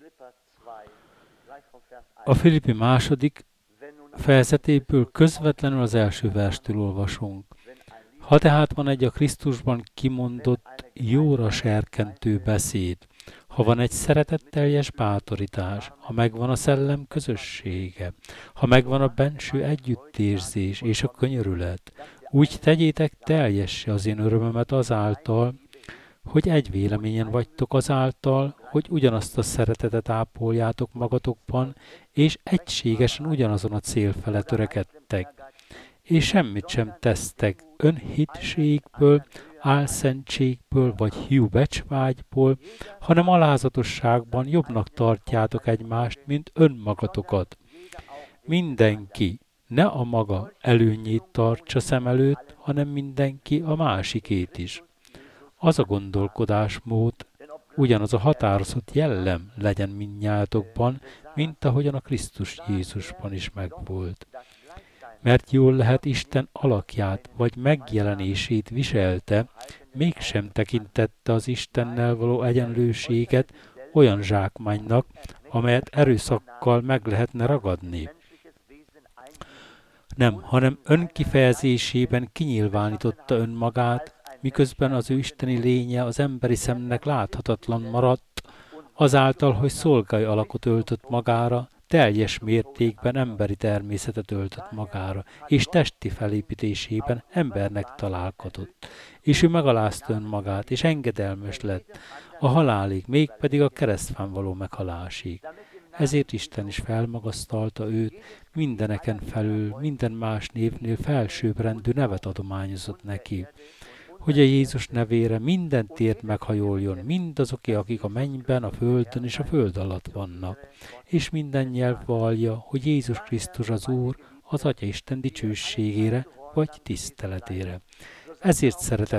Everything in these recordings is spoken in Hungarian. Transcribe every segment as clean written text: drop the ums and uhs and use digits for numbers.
A Filippi második fejezetéből közvetlenül az első verstől olvasunk. Ha tehát van egy a Krisztusban kimondott, jóra serkentő beszéd, ha van egy szeretetteljes bátorítás, ha megvan a szellem közössége, ha megvan a benső együttérzés és a könyörület, úgy tegyétek teljessé az én örömömet azáltal, hogy egy véleményen vagytok azáltal, hogy ugyanazt a szeretetet ápoljátok magatokban, és egységesen ugyanazon a cél fele törekedtek. És semmit sem tesztek önhitségből, álszentségből vagy hiú becsvágyból, hanem alázatosságban jobbnak tartjátok egymást, mint önmagatokat. Mindenki ne a maga előnyét tartsa szem előtt, hanem mindenki a másikét is. Az a gondolkodásmód, ugyanaz a határozott jellem legyen mindnyájatokban, mint ahogyan a Krisztus Jézusban is megvolt. Mert jól lehet Isten alakját vagy megjelenését viselte, mégsem tekintette az Istennel való egyenlőséget olyan zsákmánynak, amelyet erőszakkal meg lehetne ragadni. Nem, hanem önkifejezésében kinyilvánította önmagát, miközben az ő isteni lénye az emberi szemnek láthatatlan maradt, azáltal, hogy szolgai alakot öltött magára, teljes mértékben emberi természetet öltött magára, és testi felépítésében embernek találkozott. És ő megalázta önmagát, és engedelmes lett, a halálig, mégpedig a keresztfán való meghalásig. Ezért Isten is felmagasztalta őt, mindeneken felül, minden más névnél felsőbbrendű nevet adományozott neki, hogy a Jézus nevére minden tért meghajoljon, mindazoké, akik a mennyben, a földön és a föld alatt vannak, és minden nyelv vallja, hogy Jézus Krisztus az Úr, az Atya Isten dicsőségére vagy tiszteletére. Ezért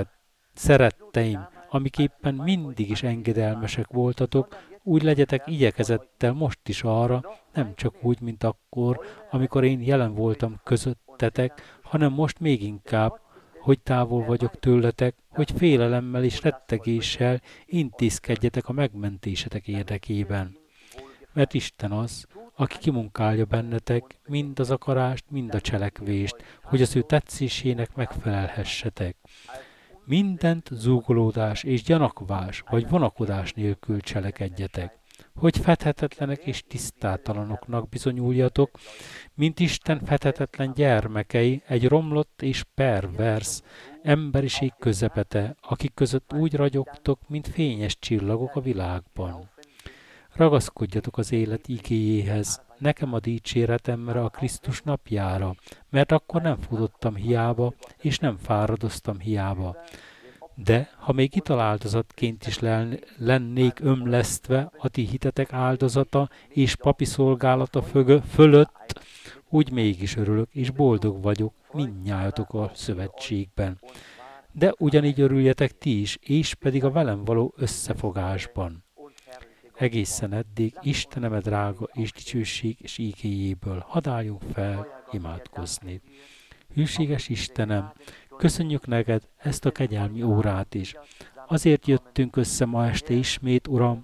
szeretteim, amiképpen mindig is engedelmesek voltatok, úgy legyetek igyekezettel most is arra, nem csak úgy, mint akkor, amikor én jelen voltam közöttetek, hanem most még inkább, hogy távol vagyok tőletek, hogy félelemmel és rettegéssel intézkedjetek a megmentésetek érdekében. Mert Isten az, aki kimunkálja bennetek mind az akarást, mind a cselekvést, hogy az ő tetszésének megfelelhessetek. Mindent zúgolódás és gyanakvás vagy vonakodás nélkül cselekedjetek, hogy fedhetetlenek és tisztátalanoknak bizonyuljatok, mint Isten fedhetetlen gyermekei, egy romlott és pervers emberiség közepete, akik között úgy ragyogtok, mint fényes csillagok a világban. Ragaszkodjatok az élet igéjéhez, nekem a dicséretemre a Krisztus napjára, mert akkor nem futottam hiába, és nem fáradoztam hiába. De ha még italáldozatként is lennék ömlesztve a ti hitetek áldozata és papi szolgálata fölött, úgy mégis örülök és boldog vagyok mindnyájatok a szövetségben. De ugyanígy örüljetek ti is, és pedig a velem való összefogásban. Egészen eddig Istenem drága és dicsőség és ígéjéből hadd álljunk fel imádkozni. Hűséges Istenem, köszönjük neked ezt a kegyelmi órát is. Azért jöttünk össze ma este ismét, Uram,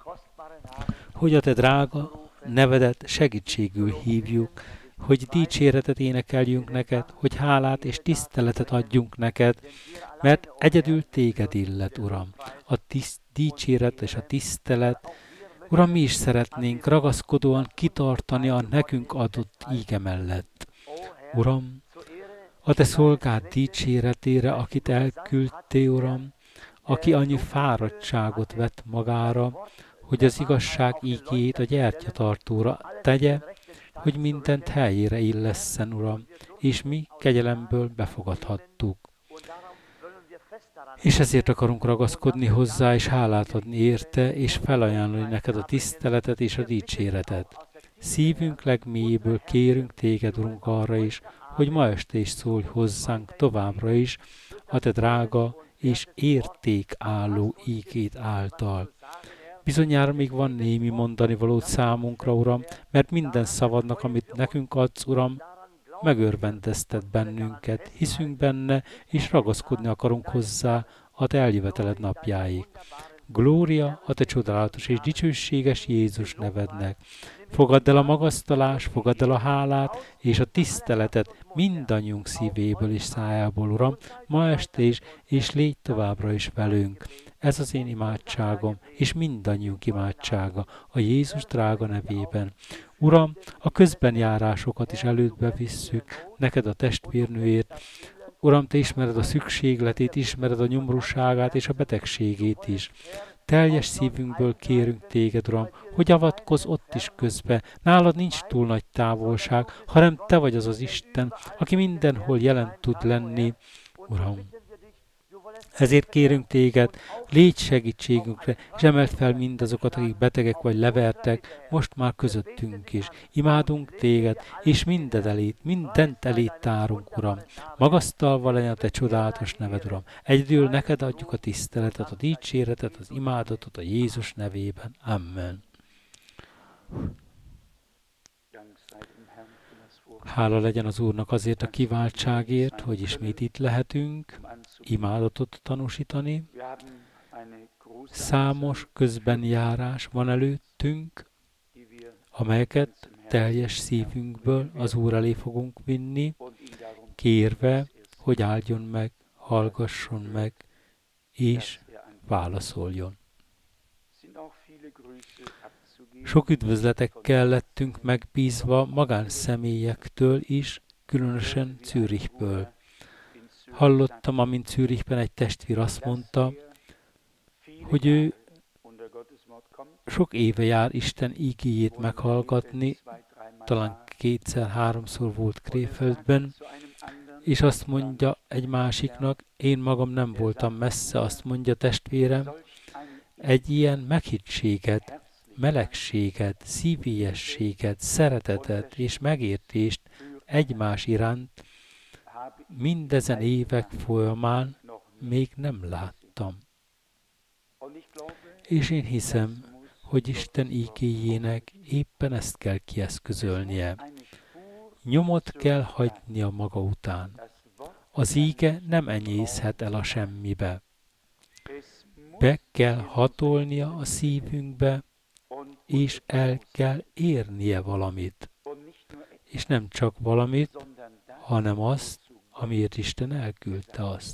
hogy a te drága nevedet segítségül hívjuk, hogy dicséretet énekeljünk neked, hogy hálát és tiszteletet adjunk neked, mert egyedül téged illet, Uram. A dicséret és a tisztelet, Uram, mi is szeretnénk ragaszkodóan kitartani a nekünk adott íge mellett. Uram, a te szolgád dicséretére, akit elküldtél, Uram, aki annyi fáradtságot vett magára, hogy az igazság ígéjét a gyertyatartóra tegye, hogy mindent helyére illesszen, Uram, és mi kegyelemből befogadhattuk. És ezért akarunk ragaszkodni hozzá, és hálát adni érte, és felajánlani neked a tiszteletet és a dicséretet. Szívünk legmélyéből kérünk téged, Urunk, arra is, hogy ma este is szólj hozzánk továbbra is, a te drága és értékálló ígéd által. Bizonyára még van némi mondani valót számunkra, Uram, mert minden szavadnak, amit nekünk adsz, Uram, megörvendeztet bennünket, hiszünk benne, és ragaszkodni akarunk hozzá a te eljöveteled napjáig. Glória a te csodálatos és dicsőséges Jézus nevednek. Fogadd el a magasztalás, fogadd el a hálát és a tiszteletet mindannyiunk szívéből és szájából, Uram, ma este is, és légy továbbra is velünk. Ez az én imádságom, és mindannyiunk imádsága a Jézus drága nevében. Uram, a közbenjárásokat is elődbe visszük, neked a testvérnőért. Uram, te ismered a szükségletét, ismered a nyomorúságát és a betegségét is. Teljes szívünkből kérünk téged, Uram, hogy avatkozz ott is közbe. Nálad nincs túl nagy távolság, hanem te vagy az az Isten, aki mindenhol jelen tud lenni. Uram, ezért kérünk téged, légy segítségünkre, és emeld fel mindazokat, akik betegek vagy levertek, most már közöttünk is. Imádunk téged, és mindent elét tárunk, Uram. Magasztalva legyen a te csodálatos neved, Uram. Egyedül neked adjuk a tiszteletet, a dicséretet, az imádatot a Jézus nevében. Amen. Hála legyen az Úrnak azért a kiváltságért, hogy ismét itt lehetünk, imádatot tanúsítani. Számos közbenjárás van előttünk, amelyeket teljes szívünkből az Úr elé fogunk vinni, kérve, hogy áldjon meg, hallgasson meg, és válaszoljon. Sok üdvözletekkel lettünk megbízva magánszemélyektől is, különösen Zürichből. Hallottam, amint Zürichben egy testvér azt mondta, hogy ő sok éve jár Isten igéjét meghallgatni, talán 2-3-szor volt Krefeld-ben, és azt mondja egy másiknak, én magam nem voltam messze, azt mondja testvérem, egy ilyen meghittséget, melegséget, szívélyességet, szeretetet és megértést egymás iránt mindezen évek folyamán még nem láttam. És én hiszem, hogy Isten igéjének éppen ezt kell kieszközölnie. Nyomot kell hagynia maga után. Az íge nem enyészhet el a semmibe. Be kell hatolnia a szívünkbe, és el kell érnie valamit. És nem csak valamit, hanem azt, amiért Isten elküldte azt.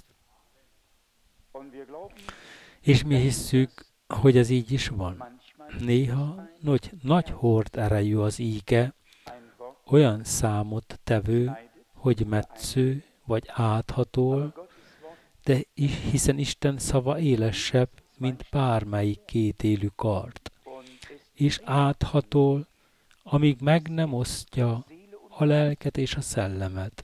És mi hisszük, hogy ez így is van. Néha nagy hord erejű az íge, olyan számot tevő, hogy metsző vagy áthatol, de hiszen Isten szava élesebb, mint bármelyik kétélű kard. És áthatol, amíg meg nem osztja a lelket és a szellemet.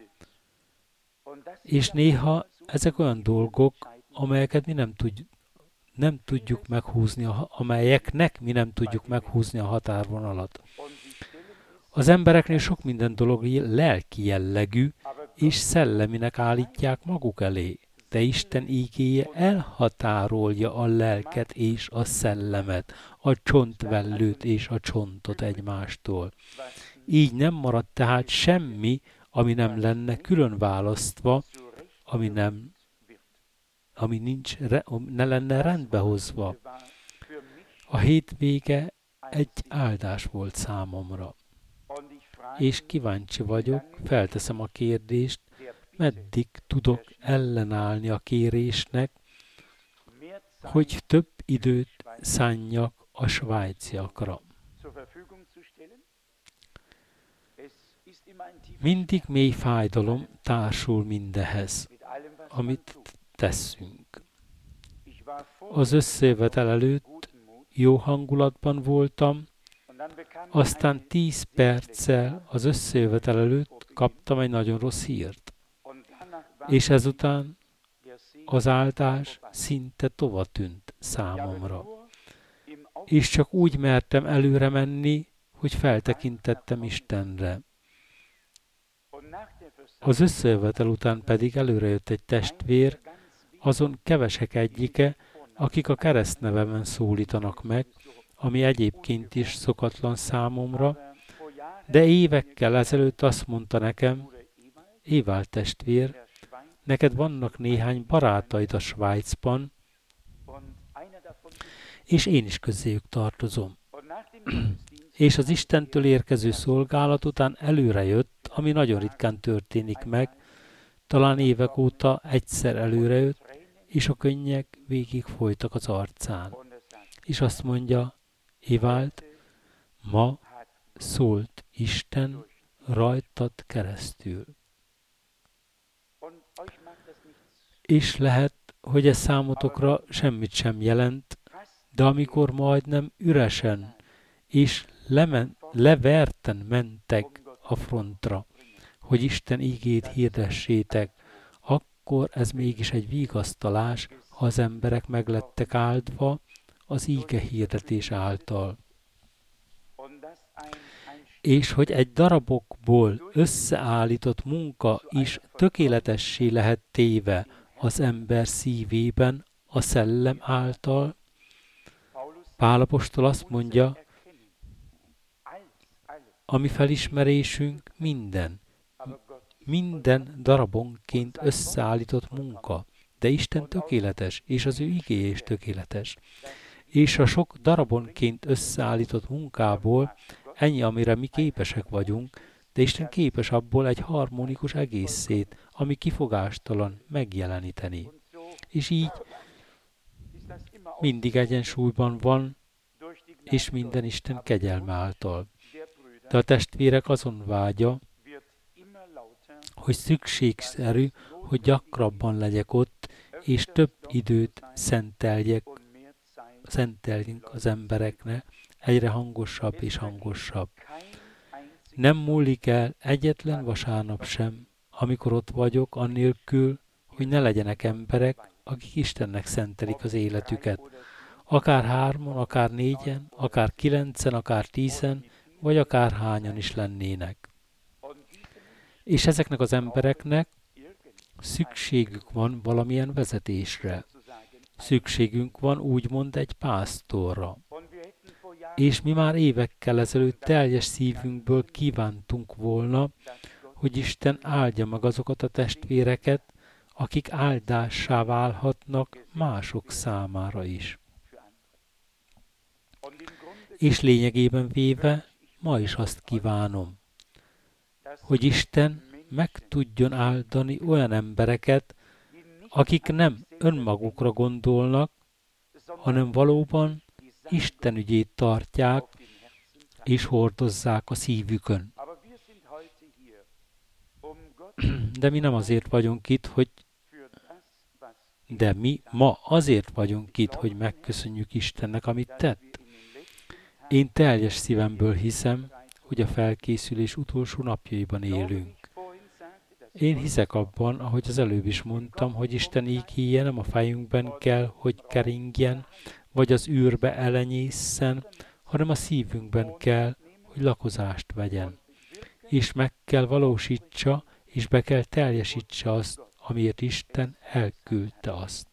És néha ezek olyan dolgok, amelyeket mi nem tudjuk meghúzni, amelyeknek mi nem tudjuk meghúzni a határvonalat. Az embereknél sok minden dolog lelki jellegű, és szelleminek állítják maguk elé. De Isten ígéje elhatárolja a lelket és a szellemet, a csontvellőt és a csontot egymástól. Így nem marad tehát semmi, ami nem lenne külön választva, ami ne lenne rendbehozva. A hétvége egy áldás volt számomra. És kíváncsi vagyok, felteszem a kérdést, meddig tudok ellenállni a kérésnek, hogy több időt szánjak a svájciakra. Mindig mély fájdalom társul mindehez, amit teszünk. Az összejövetel előtt jó hangulatban voltam, aztán 10 perccel az összejövetel előtt kaptam egy nagyon rossz hírt. És ezután az áldás szinte tovatűnt számomra. És csak úgy mertem előre menni, hogy feltekintettem Istenre. Az összejövetel után pedig előrejött egy testvér, azon kevesek egyike, akik a keresztnevemen szólítanak meg, ami egyébként is szokatlan számomra, de évekkel ezelőtt azt mondta nekem, Évald testvér, neked vannak néhány barátaid a Svájcban, és én is közéjük tartozom. És az Istentől érkező szolgálat után előre jött, ami nagyon ritkán történik meg, talán évek óta egyszer előre jött, és a könnyek végig folytak az arcán. És azt mondja, Eváld, ma szólt Isten rajtad keresztül. És lehet, hogy ez számotokra semmit sem jelent, de amikor majdnem üresen és leverten mentek a frontra, hogy Isten igét hirdessétek, akkor ez mégis egy vigasztalás, ha az emberek meglettek áldva az íge hirdetés által. És hogy egy darabokból összeállított munka is tökéletessé lehet téve az ember szívében a szellem által. Pál apostol azt mondja, a mi felismerésünk minden darabonként összeállított munka, de Isten tökéletes, és az ő igéje is tökéletes. És a sok darabonként összeállított munkából ennyi, amire mi képesek vagyunk, de Isten képes abból egy harmonikus egészét, ami kifogástalan megjeleníteni. És így mindig egyensúlyban van, és minden Isten kegyelme által. De a testvérek azon vágya, hogy szükségszerű, hogy gyakrabban legyek ott, és több időt szenteljünk az embereknek, egyre hangosabb és hangosabb. Nem múlik el egyetlen vasárnap sem, amikor ott vagyok, annélkül, hogy ne legyenek emberek, akik Istennek szentelik az életüket. Akár 3, akár 4, akár 9, akár 10, vagy akár hányan is lennének. És ezeknek az embereknek szükségük van valamilyen vezetésre. Szükségünk van úgymond egy pásztorra. És mi már évekkel ezelőtt teljes szívünkből kívántunk volna, hogy Isten áldja meg azokat a testvéreket, akik áldássá válhatnak mások számára is. És lényegében véve, ma is azt kívánom, hogy Isten meg tudjon áldani olyan embereket, akik nem önmagukra gondolnak, hanem valóban Isten ügyét tartják és hordozzák a szívükön. De mi nem azért vagyunk itt, mi ma azért vagyunk itt, hogy megköszönjük Istennek, amit tett. Én teljes szívemből hiszem, hogy a felkészülés utolsó napjaiban élünk. Én hiszek abban, ahogy az előbb is mondtam, hogy Isten ígéje nem a fejünkben kell, hogy keringjen, vagy az űrbe elenyészen, hanem a szívünkben kell, hogy lakozást vegyen. És meg kell valósítsa, és be kell teljesítse azt, amiért Isten elküldte azt.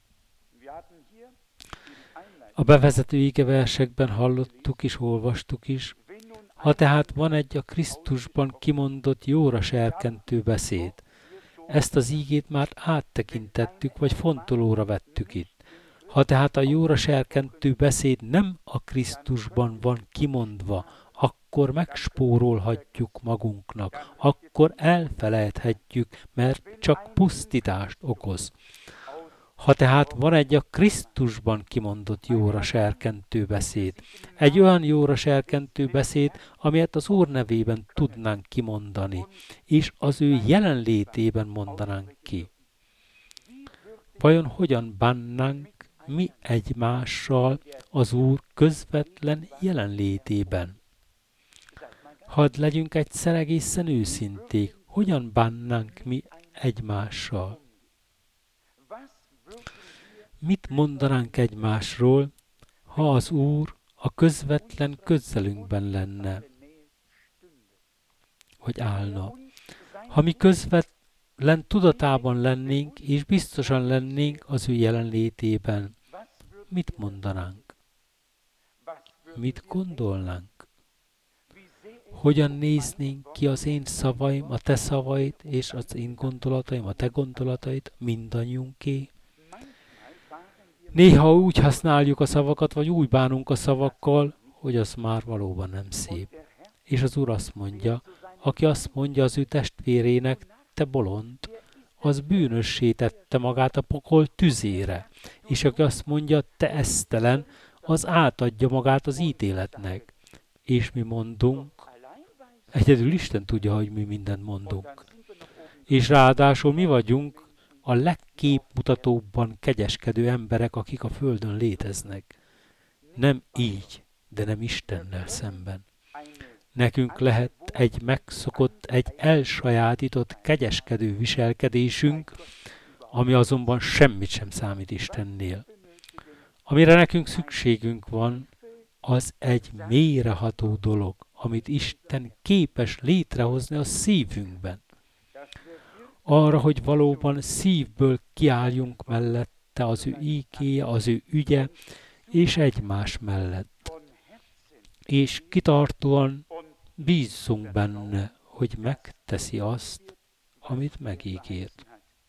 A bevezető igeversekben hallottuk és olvastuk is, ha tehát van egy a Krisztusban kimondott jóra serkentő beszéd. Ezt az ígét már áttekintettük, vagy fontolóra vettük itt. Ha tehát a jóra serkentő beszéd nem a Krisztusban van kimondva, akkor megspórolhatjuk magunknak, akkor elfelejthetjük, mert csak pusztítást okoz. Ha tehát van egy a Krisztusban kimondott jóra serkentő beszéd, egy olyan jóra serkentő beszéd, amelyet az Úr nevében tudnánk kimondani, és az ő jelenlétében mondanánk ki. Vajon hogyan bánnánk mi egymással az Úr közvetlen jelenlétében? Hadd legyünk egyszer egészen őszinték, hogyan bánnánk mi egymással? Mit mondanánk egymásról, ha az Úr a közvetlen közelünkben lenne, vagy állna? Ha mi közvetlen tudatában lennénk, és biztosan lennénk az ő jelenlétében, mit mondanánk? Mit gondolnánk? Hogyan néznénk ki az én szavaim, a te szavaid, és az én gondolataim, a te gondolataid, mindannyiunké? Néha úgy használjuk a szavakat, vagy úgy bánunk a szavakkal, hogy az már valóban nem szép. És az Úr azt mondja, aki azt mondja az ő testvérének, te bolond, az bűnössé tette magát a pokol tüzére. És aki azt mondja, te esztelen, az átadja magát az ítéletnek. És mi mondunk, egyedül Isten tudja, hogy mi mindent mondunk. És ráadásul mi vagyunk a legképmutatóbban kegyeskedő emberek, akik a Földön léteznek. Nem így, de nem Istennel szemben. Nekünk lehet egy megszokott, egy elsajátított, kegyeskedő viselkedésünk, ami azonban semmit sem számít Istennél. Amire nekünk szükségünk van, az egy mélyreható dolog, amit Isten képes létrehozni a szívünkben. Arra, hogy valóban szívből kiálljunk mellette az ő ígéje, az ő ügye, és egymás mellett. És kitartóan bízzunk benne, hogy megteszi azt, amit megígért.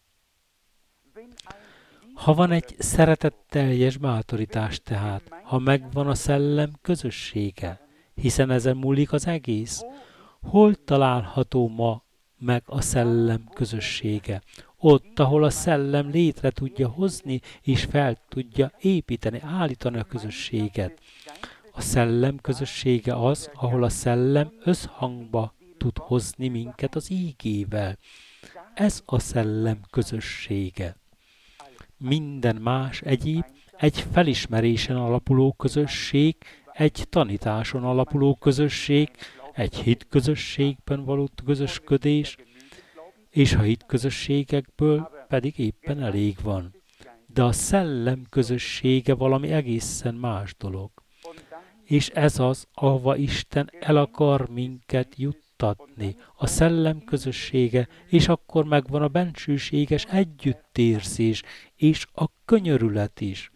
Ha van egy szeretetteljes bátorítás tehát, ha megvan a szellem közössége, hiszen ezen múlik az egész, hol található ma meg a szellem közössége? Ott, ahol a szellem létre tudja hozni, és fel tudja építeni, állítani a közösséget. A szellem közössége az, ahol a szellem összhangba tud hozni minket az ígével. Ez a szellem közössége. Minden más egyéb egy felismerésen alapuló közösség, egy tanításon alapuló közösség, egy hitközösségben való közösködés, és a hitközösségekből pedig éppen elég van. De a szellem közössége valami egészen más dolog. És ez az, ahova Isten el akar minket juttatni, a szellem közössége, és akkor megvan a bensőséges együttérzés, és a könyörület is.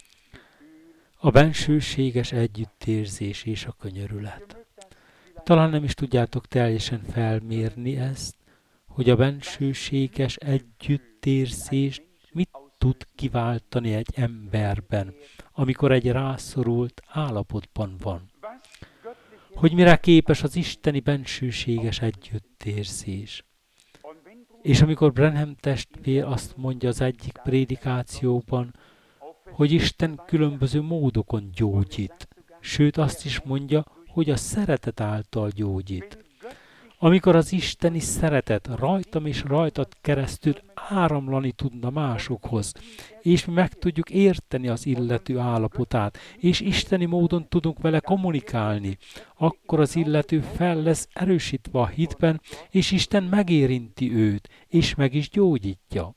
A bensőséges együttérzés és a könyörület. Talán nem is tudjátok teljesen felmérni ezt, hogy a bensőséges együttérzés mit tud kiváltani egy emberben, amikor egy rászorult állapotban van. Hogy mire képes az isteni bensőséges együttérzés. És amikor Branham testvér azt mondja az egyik prédikációban, hogy Isten különböző módokon gyógyít, sőt azt is mondja, hogy a szeretet által gyógyít. Amikor az isteni szeretet rajtam és rajtad keresztül áramlani tudna másokhoz, és mi meg tudjuk érteni az illető állapotát, és isteni módon tudunk vele kommunikálni, akkor az illető fel lesz erősítve a hitben, és Isten megérinti őt, és meg is gyógyítja.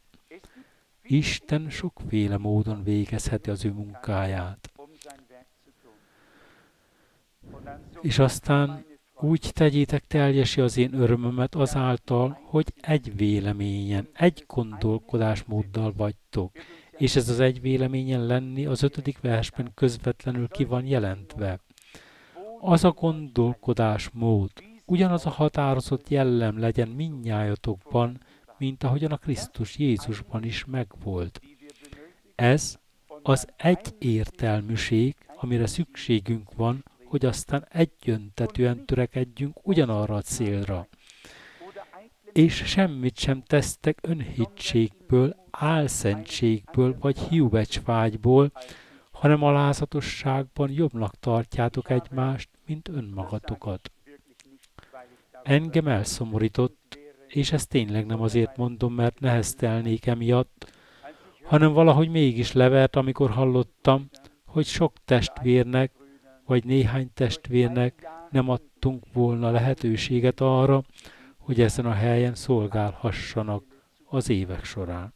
Isten sokféle módon végezheti az ő munkáját. És aztán úgy tegyétek teljesé az én örömömet azáltal, hogy egy véleményen, egy gondolkodásmóddal vagytok. És ez az egy véleményen lenni az 5. versben közvetlenül ki van jelentve. Az a gondolkodásmód, ugyanaz a határozott jellem legyen mindnyájatokban, mint ahogyan a Krisztus Jézusban is megvolt. Ez az egyértelműség, amire szükségünk van, hogy aztán egyöntetűen törekedjünk ugyanarra a célra. És semmit sem tesztek önhitségből, álszentségből vagy hiúbecsvágyból, hanem alázatosságban jobbnak tartjátok egymást, mint önmagatokat. Engem elszomorított, és ezt tényleg nem azért mondom, mert neheztelnék emiatt, hanem valahogy mégis levert, amikor hallottam, hogy sok testvérnek, vagy néhány testvérnek nem adtunk volna lehetőséget arra, hogy ezen a helyen szolgálhassanak az évek során.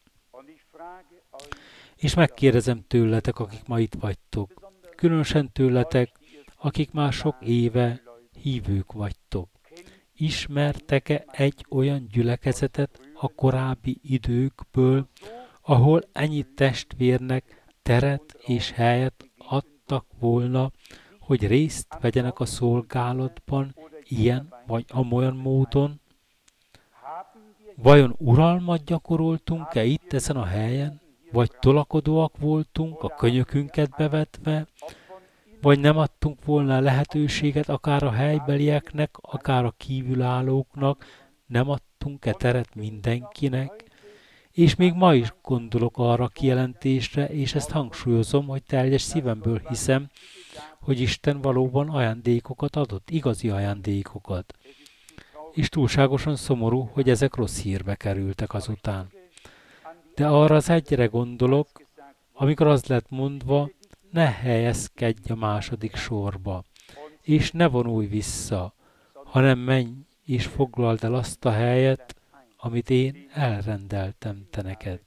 És megkérdezem tőletek, akik ma itt vagytok, különösen tőletek, akik már sok éve hívők vagytok. Ismertek-e egy olyan gyülekezetet a korábbi időkből, ahol ennyi testvérnek teret és helyet adtak volna, hogy részt vegyenek a szolgálatban ilyen vagy amolyan módon? Vajon uralmat gyakoroltunk-e itt ezen a helyen? Vagy tolakodóak voltunk, a könyökünket bevetve, vagy nem adtunk volna lehetőséget akár a helybelieknek, akár a kívülállóknak, nem adtunk-e teret mindenkinek, és még ma is gondolok arra a kijelentésre, és ezt hangsúlyozom, hogy teljes szívemből hiszem, hogy Isten valóban ajándékokat adott, igazi ajándékokat. És túlságosan szomorú, hogy ezek rossz hírbe kerültek azután. De arra az egyre gondolok, amikor az lett mondva, ne helyezkedj a második sorba, és ne vonulj vissza, hanem menj és foglald el azt a helyet, amit én elrendeltem te neked.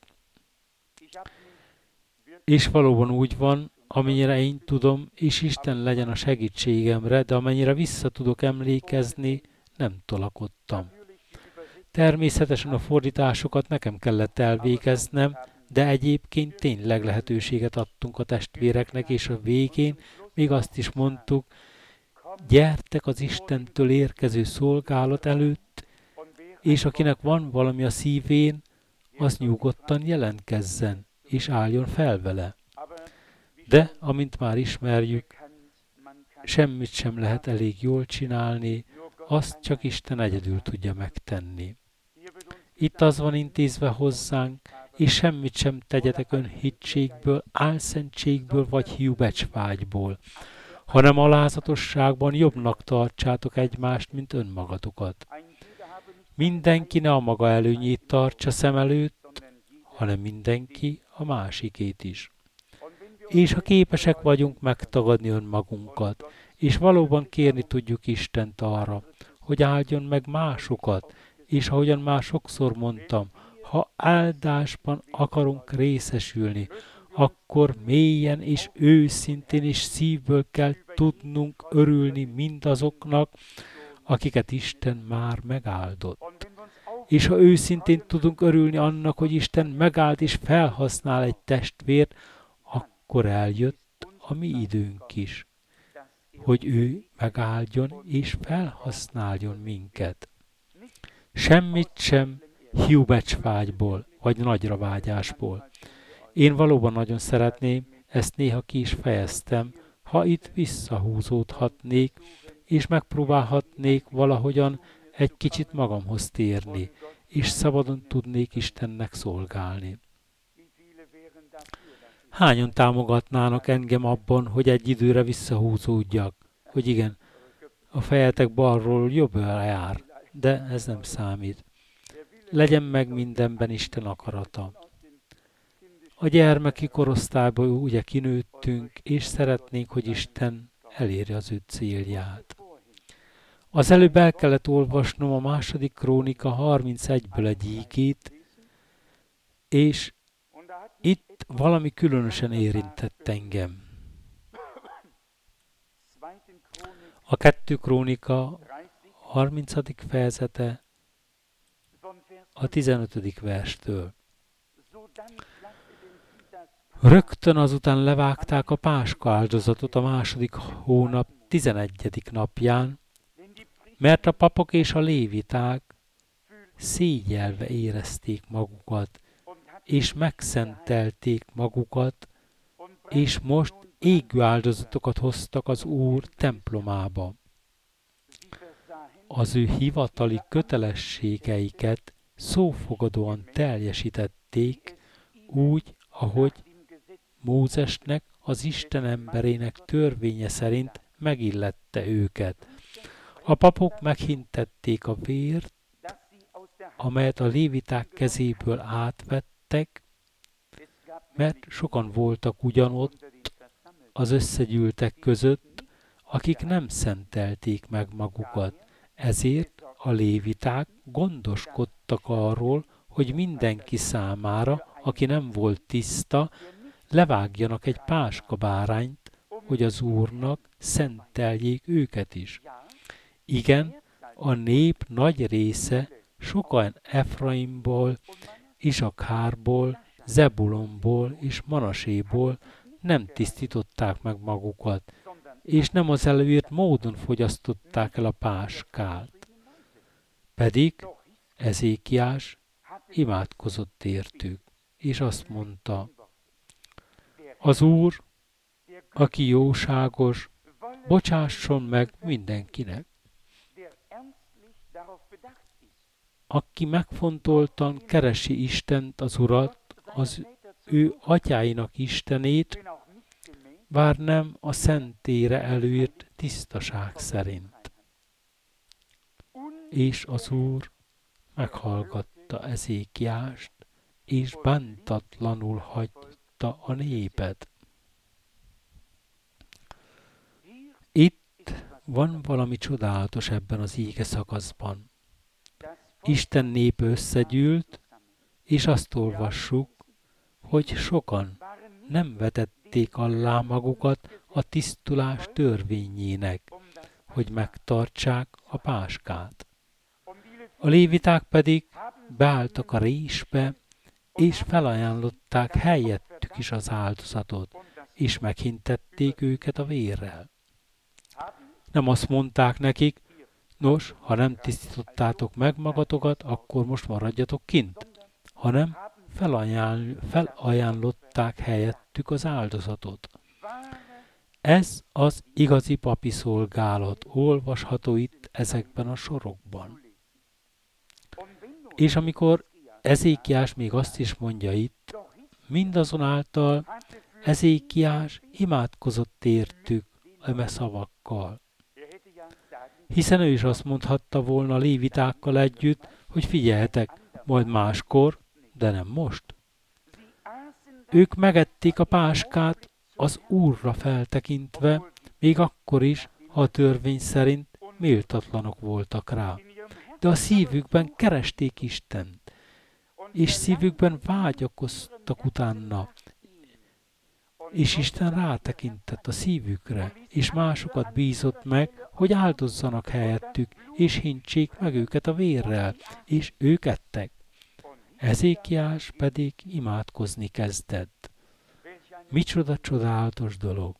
És valóban úgy van, amennyire én tudom, és Isten legyen a segítségemre, de amennyire vissza tudok emlékezni, nem tolakodtam. Természetesen a fordításokat nekem kellett elvégeznem, de egyébként tényleg lehetőséget adtunk a testvéreknek, és a végén még azt is mondtuk, gyertek az Istentől érkező szolgálat előtt, és akinek van valami a szívén, az nyugodtan jelentkezzen, és álljon fel vele. De, amint már ismerjük, semmit sem lehet elég jól csinálni, azt csak Isten egyedül tudja megtenni. Itt az van intézve hozzánk, és semmit sem tegyetek önhitségből, álszentségből vagy hiúbecsvágyból, hanem alázatosságban jobbnak tartsátok egymást, mint önmagatokat. Mindenki ne a maga előnyét tartsa szem előtt, hanem mindenki a másikét is. És ha képesek vagyunk megtagadni önmagunkat, és valóban kérni tudjuk Istent arra, hogy áldjon meg másokat, és ahogyan már sokszor mondtam, ha áldásban akarunk részesülni, akkor mélyen és őszintén és szívből kell tudnunk örülni mindazoknak, akiket Isten már megáldott. És ha őszintén tudunk örülni annak, hogy Isten megáld és felhasznál egy testvért, akkor eljött a mi időnk is, hogy ő megáldjon és felhasználjon minket. Semmit sem hiúbecsvágyból vagy nagyra vágyásból. Én valóban nagyon szeretném, ezt néha ki is fejeztem, ha itt visszahúzódhatnék, és megpróbálhatnék valahogyan egy kicsit magamhoz térni, és szabadon tudnék Istennek szolgálni. Hányan támogatnának engem abban, hogy egy időre visszahúzódjak, hogy igen, a fejetek balról jobbra jár, de ez nem számít. Legyen meg mindenben Isten akarata. A gyermeki korosztályból ugye kinőttünk, és szeretnénk, hogy Isten elérje az ő célját. Az előbb el kellett olvasnom a második Krónika 31-ből egy ígét, és itt valami különösen érintett engem. A 2 Krónika 30. fejezete a 15. verstől. Rögtön azután levágták a páska áldozatot a második hónap 11. napján, mert a papok és a léviták szégyelve érezték magukat, és megszentelték magukat, és most égő áldozatokat hoztak az Úr templomába. Az ő hivatali kötelességeiket szófogadóan teljesítették, úgy, ahogy Mózesnek, az Isten emberének törvénye szerint megillette őket. A papok meghintették a vért, amelyet a léviták kezéből átvettek, mert sokan voltak ugyanott az összegyűltek között, akik nem szentelték meg magukat. Ezért a léviták gondoskodtak arról, hogy mindenki számára, aki nem volt tiszta, levágjanak egy páskabárányt, hogy az Úrnak szenteljék őket is. Igen, a nép nagy része, sokan Efraimból, Isakhárból, Zebulonból és Manaséból nem tisztították meg magukat, és nem az előírt módon fogyasztották el a páskát. Pedig Ezékiás imádkozott értük, és azt mondta, az Úr, aki jóságos, bocsásson meg mindenkinek. Aki megfontoltan keresi Istent, az Urat, az ő atyáinak Istenét, bár nem a szentére előírt tisztaság szerint. És az Úr meghallgatta Ezékiást, és bántatlanul hagyta a népet. Itt van valami csodálatos ebben az íge szakaszban. Isten népe összegyűlt, és azt olvassuk, hogy sokan nem vetették alá magukat a tisztulás törvényének, hogy megtartsák a páskát. A léviták pedig beálltak a résbe, és felajánlották helyettük is az áldozatot, és meghintették őket a vérrel. Nem azt mondták nekik, nos, ha nem tisztítottátok meg magatokat, akkor most maradjatok kint, hanem felajánlották helyettük az áldozatot. Ez az igazi papi szolgálat, olvasható itt ezekben a sorokban. És amikor Ezékiás még azt is mondja itt, mindazonáltal Ezékiás imádkozott értük eme szavakkal. Hiszen ő is azt mondhatta volna a lévitákkal együtt, hogy figyeljetek, majd máskor, de nem most. Ők megették a páskát az Úrra feltekintve, még akkor is, ha a törvény szerint méltatlanok voltak rá. De a szívükben keresték Istent, és szívükben vágyakoztak utána, és Isten rátekintett a szívükre, és másokat bízott meg, hogy áldozzanak helyettük, és hintsék meg őket a vérrel, és ők ettek. Ezékiás pedig imádkozni kezdett. Micsoda csodálatos dolog!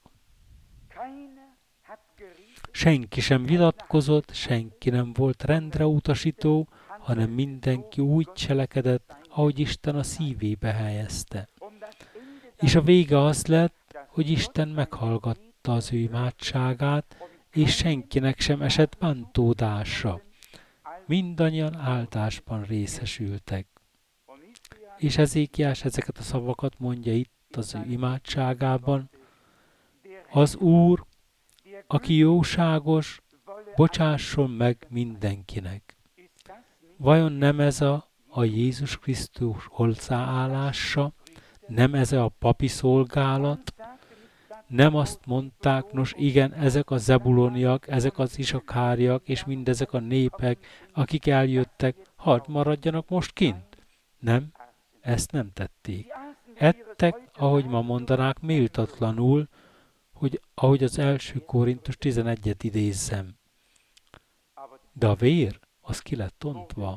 Senki sem vitatkozott, senki nem volt rendre utasító, hanem mindenki úgy cselekedett, ahogy Isten a szívébe helyezte. És a vége az lett, hogy Isten meghallgatta az ő imádságát, és senkinek sem esett bántódása. Mindannyian áldásban részesültek. És Ezékiás ezeket a szavakat mondja itt az ő imádságában. Az Úr, aki jóságos, bocsásson meg mindenkinek. Vajon nem ez a Jézus Krisztus hozzáállása, nem ez a papi szolgálat? Nem azt mondták, nos igen, ezek a zebuloniak, ezek az isakáriak, és mindezek a népek, akik eljöttek, hadd maradjanak most kint? Nem, ezt nem tették. Ettek, ahogy ma mondanák, méltatlanul, hogy ahogy az 1. Korintus 11-et idézzem. De a vér, az ki lett ontva,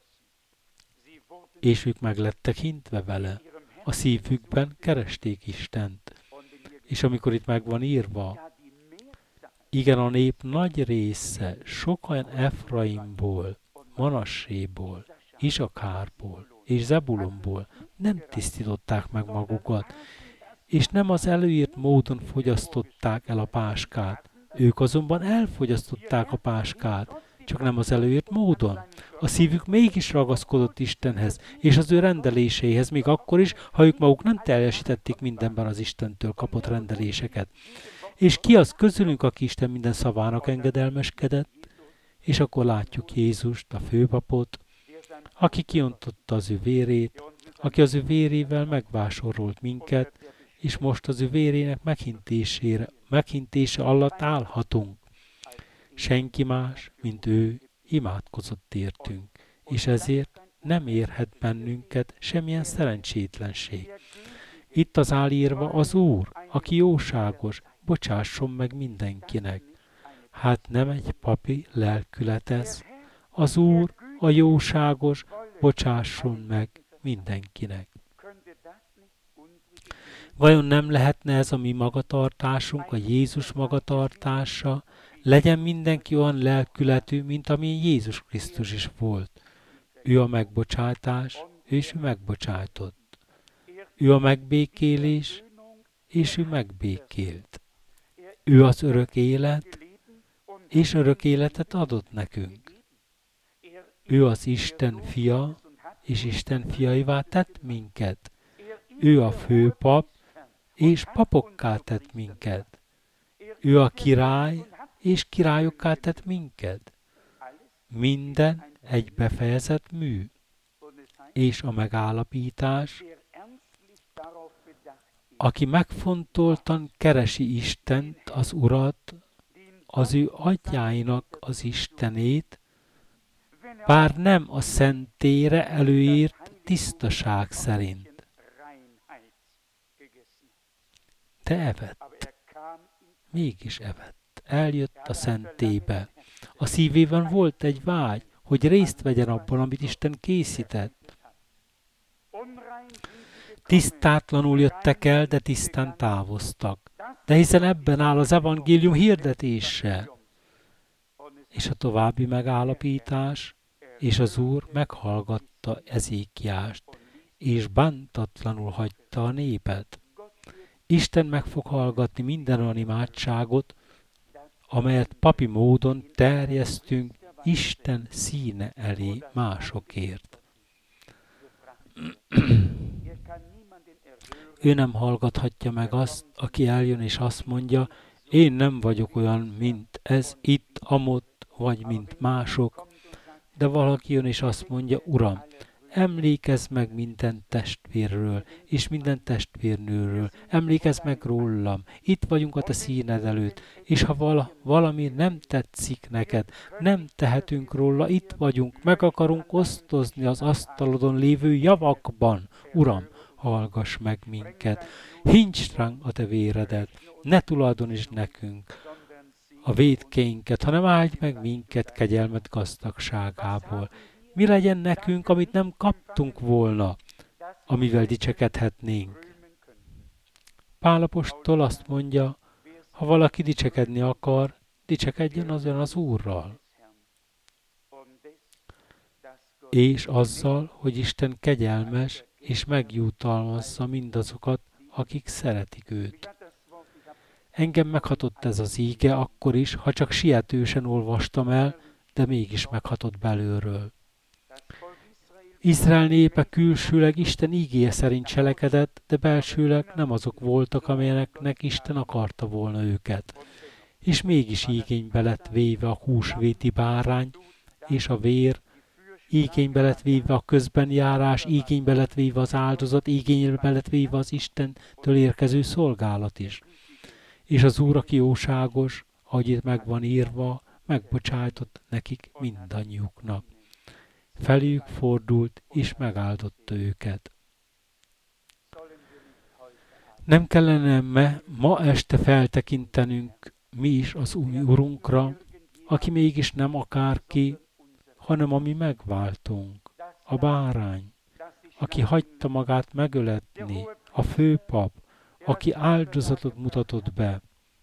és ők meg lettek hintve vele. A szívükben keresték Istent. És amikor itt meg van írva, igen, a nép nagy része, sokan Efraimból, Manasséból, Isakárból és Zebulonból nem tisztították meg magukat, és nem az előírt módon fogyasztották el a páskát. Ők azonban elfogyasztották a páskát, csak nem az előírt módon. A szívük mégis ragaszkodott Istenhez, és az ő rendeléseihez, még akkor is, ha ők maguk nem teljesítették mindenben az Istentől kapott rendeléseket. És ki az közülünk, aki Isten minden szavának engedelmeskedett? És akkor látjuk Jézust, a főpapot, aki kiontotta az ő vérét, aki az ő vérével megvásorolt minket, és most az ő vérének meghintése alatt állhatunk. Senki más, mint ő imádkozott értünk, és ezért nem érhet bennünket semmilyen szerencsétlenség. Itt az áll írva az Úr, aki jóságos, bocsásson meg mindenkinek. Hát nem egy papi lelkület ez. Az Úr, a jóságos, bocsásson meg mindenkinek. Vajon nem lehetne ez a mi magatartásunk, a Jézus magatartása? Legyen mindenki olyan lelkületű, mint amilyen Jézus Krisztus is volt. Ő a megbocsátás, és ő megbocsájtott. Ő a megbékélés, és ő megbékélt. Ő az örök élet, és örök életet adott nekünk. Ő az Isten fia, és Isten fiaivá tett minket. Ő a főpap, és papokká tett minket. Ő a király, és királyokká tett minket. Minden egy befejezett mű, és a megállapítás, aki megfontoltan keresi Istent, az Urat, az ő atyáinak az Istenét, bár nem a szentére előírt tisztaság szerint. De evett. Mégis evett. Eljött a szentébe. A szívében volt egy vágy, hogy részt vegyen abban, amit Isten készített. Tisztátlanul jöttek el, de tisztán távoztak. De hiszen ebben áll az evangélium hirdetése. És a további megállapítás, és az Úr meghallgatta Ezékiást, és bántatlanul hagyta a népet. Isten meg fog hallgatni minden olyan imádságot, amelyet papi módon terjesztünk Isten színe elé másokért. Ő nem hallgathatja meg azt, aki eljön és azt mondja, én nem vagyok olyan, mint ez itt, amott, vagy mint mások, de valaki jön és azt mondja, Uram, emlékezz meg minden testvérről, és minden testvérnőről, emlékezz meg rólam, itt vagyunk a te színed előtt, és ha valami nem tetszik neked, nem tehetünk róla, itt vagyunk, meg akarunk osztozni az asztalodon lévő javakban, Uram, hallgass meg minket, hintsd ránk a te véredet, ne tulajdonítsd nekünk a vétkeinket, hanem áldj meg minket kegyelmed gazdagságából. Mi legyen nekünk, amit nem kaptunk volna, amivel dicsekedhetnénk? Pál apostol azt mondja, ha valaki dicsekedni akar, dicsekedjen azon az Úrral. És azzal, hogy Isten kegyelmes, és megjutalmazza mindazokat, akik szeretik őt. Engem meghatott ez az íge akkor is, ha csak sietősen olvastam el, de mégis meghatott belülről. Izrael népe külsőleg Isten ígéje szerint cselekedett, de belsőleg nem azok voltak, amelyeknek Isten akarta volna őket. És mégis igénybe lett véve a húsvéti bárány, és a vér, igénybe lett véve a közbenjárás, igénybe lett véve az áldozat, igénybe lett véve az Istentől érkező szolgálat is. És az Úr, aki jóságos, ahogy itt meg van írva, megbocsájtott nekik mindannyiuknak. Feléjük fordult, és megáldotta őket. Nem kellene ma este feltekintenünk mi is az új Urunkra, aki mégis nem akárki, hanem a mi megváltunk, a bárány, aki hagyta magát megöletni, a főpap, aki áldozatot mutatott be,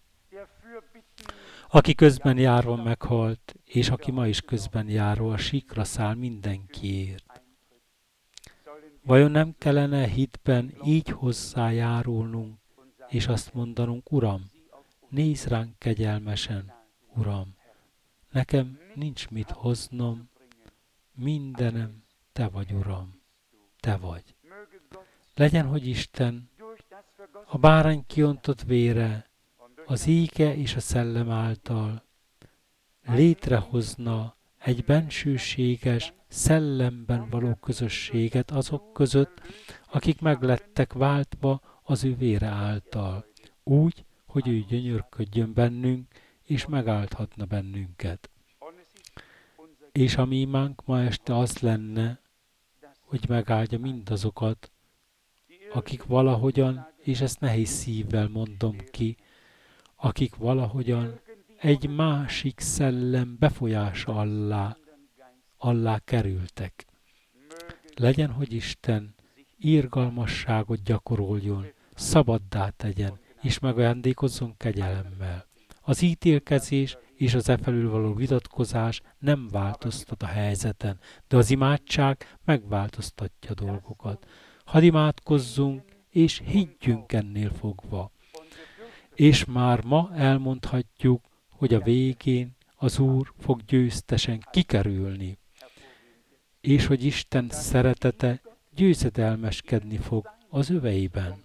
aki közben járva meghalt, és aki ma is közben járva a síkra száll mindenkiért. Vajon nem kellene hitben így hozzájárulnunk, és azt mondanunk, Uram, nézz ránk kegyelmesen, Uram, nekem nincs mit hoznom, mindenem te vagy, Uram, te vagy. Legyen, hogy Isten a bárány kiontott vére, az íge és a szellem által létrehozna egy bensőséges, szellemben való közösséget azok között, akik meglettek váltva az ő vére által, úgy, hogy ő gyönyörködjön bennünk, és megáldhatna bennünket. És a mi imánk ma este az lenne, hogy megáldja mindazokat, akik valahogyan, és ezt nehéz szívvel mondom ki, akik valahogyan egy másik szellem befolyása alá kerültek. Legyen, hogy Isten irgalmasságot gyakoroljon, szabaddá tegyen, és megajándékozzon kegyelemmel. Az ítélkezés és az efelől való vitatkozás nem változtat a helyzeten, de az imádság megváltoztatja dolgokat. Hadd imádkozzunk, és higgyünk ennél fogva. És már ma elmondhatjuk, hogy a végén az Úr fog győztesen kikerülni, és hogy Isten szeretete győzedelmeskedni fog az öveiben.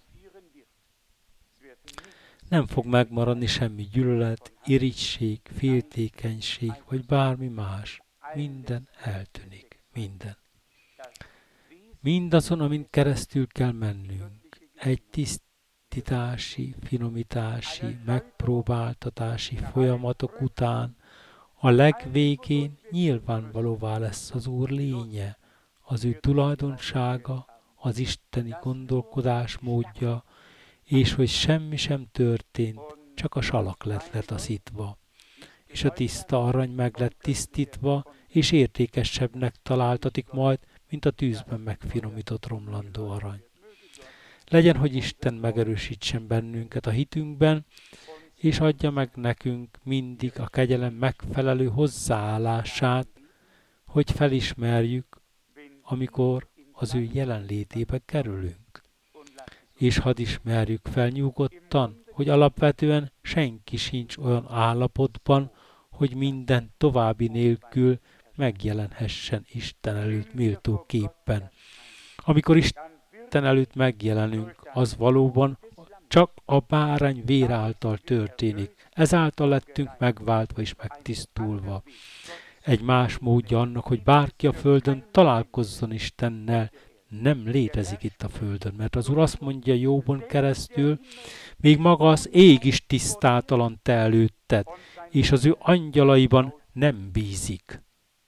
Nem fog megmaradni semmi gyűlölet, irigység, féltékenység, vagy bármi más. Minden eltűnik. Minden. Mindazon, amin keresztül kell mennünk, egy tisztítási, finomítási, megpróbáltatási folyamatok után, a legvégén nyilvánvalóvá lesz az Úr lénye, az ő tulajdonsága, az isteni gondolkodásmódja, és hogy semmi sem történt, csak a salak lett letaszítva. És a tiszta arany meg lett tisztítva, és értékesebbnek találtatik majd, mint a tűzben megfinomított romlandó arany. Legyen, hogy Isten megerősítsen bennünket a hitünkben, és adja meg nekünk mindig a kegyelem megfelelő hozzáállását, hogy felismerjük, amikor az ő jelenlétébe kerülünk. És hadd ismerjük fel nyugodtan, hogy alapvetően senki sincs olyan állapotban, hogy minden további nélkül megjelenhessen Isten előtt méltóképpen. Amikor Isten előtt megjelenünk, az valóban csak a bárány vér által történik. Ezáltal lettünk megváltva és megtisztulva. Egy más módja annak, hogy bárki a földön találkozzon Istennel, nem létezik itt a földön, mert az Úr azt mondja Jóbon keresztül, még maga az ég is tisztátalan te előtted, és az ő angyalaiban nem bízik.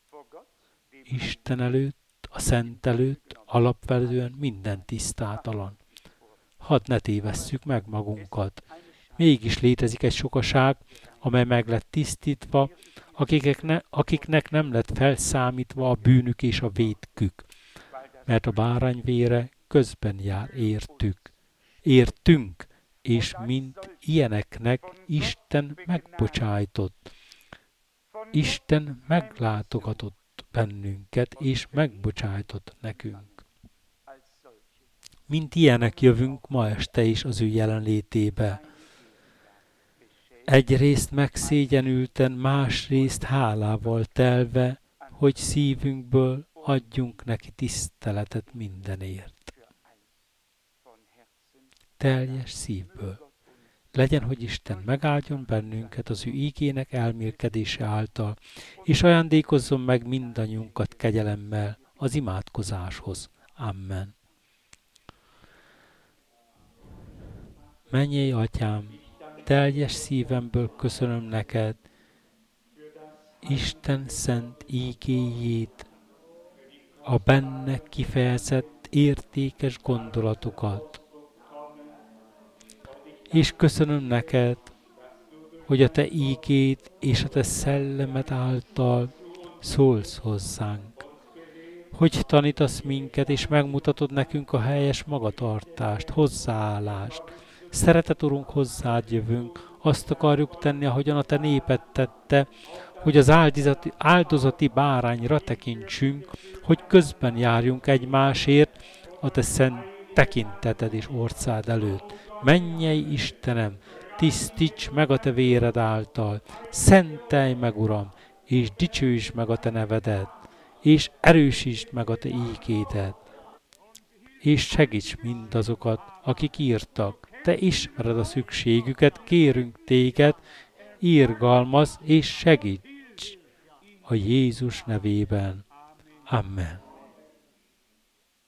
Isten előtt, a Szent előtt alapvetően minden tisztátalan. Hadd ne tévesszük meg magunkat. Mégis létezik egy sokaság, amely meg lett tisztítva, akiknek nem lett felszámítva a bűnük és a vétkük, mert a bárány vére közben jár értünk, és mint ilyeneknek Isten megbocsájtott. Isten meglátogatott bennünket, és megbocsájtott nekünk. Mint ilyenek jövünk ma este is az ő jelenlétébe. Egyrészt megszégyenülten, másrészt hálával telve, hogy szívünkből adjunk neki tiszteletet mindenért. Teljes szívből. Legyen, hogy Isten megáldjon bennünket az ő ígének elmélkedése által, és ajándékozzon meg mindannyiunkat kegyelemmel az imádkozáshoz. Amen. Mennyei Atyám, teljes szívemből köszönöm neked Isten szent ígéjét, a benne kifejezett értékes gondolatokat. És köszönöm neked, hogy a te ígéd és a te szellemed által szólsz hozzánk. Hogy tanítasz minket, és megmutatod nekünk a helyes magatartást, hozzáállást. Szeretet, Urunk, hozzád jövünk, azt akarjuk tenni, ahogyan a te néped tette, hogy az áldozati bárányra tekintsünk, hogy közben járjunk egymásért a te szent tekinteted és orcád előtt. Mennyei Istenem, tisztíts meg a te véred által, szentelj meg, Uram, és dicsőítsd meg a te nevedet, és erősítsd meg a te ígédet, és segíts mindazokat, akik írtak. Te ismered a szükségüket, kérünk téged, irgalmazz és segíts a Jézus nevében. Amen.